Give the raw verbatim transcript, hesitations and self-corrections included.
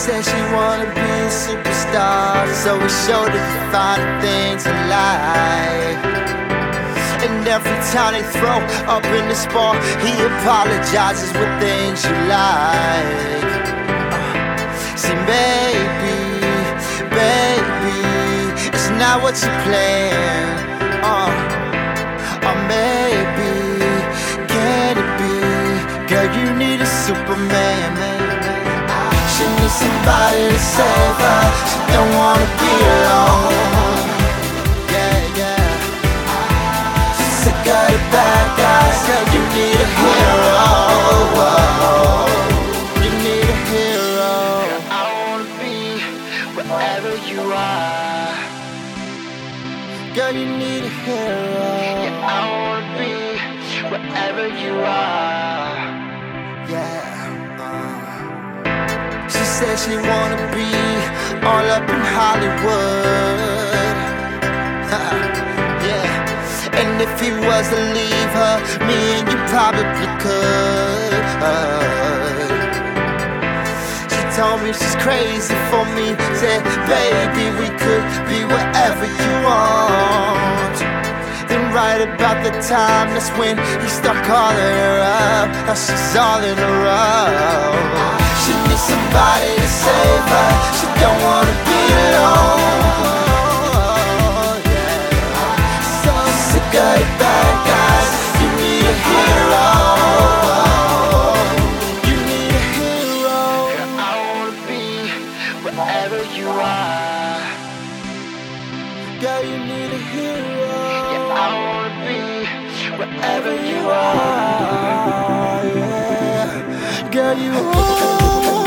said she wanna be a superstar, so we showed her the finer things in life. And every time they throw up in the spot, he apologizes with things you like. uh, See, maybe, baby, it's not what you planned. uh, Or maybe, can it be? Girl, you need a Superman, man. She needs somebody to save her. She don't wanna be alone. Yeah, yeah. She's sick of the bad guys. Girl, you need a hero. You need a hero. Girl, I wanna be wherever you are. Girl, you need a hero. Yeah, I wanna be wherever you are. Yeah. uh. She said she wanna be all up in Hollywood. Yeah. And if he was to leave her, me and you probably could. She told me she's crazy for me. Said, baby, we could be wherever you want. Then right about the time, that's when he start calling her up. Now she's all in a row. She needs somebody to save her. She don't wanna be alone. Yeah. So sick of the bad guys. You need a hero. You need a hero. Girl, I wanna be wherever you are. Girl, you need a hero. Yeah, I wanna be wherever you Wherever are. you are, yeah. Girl, you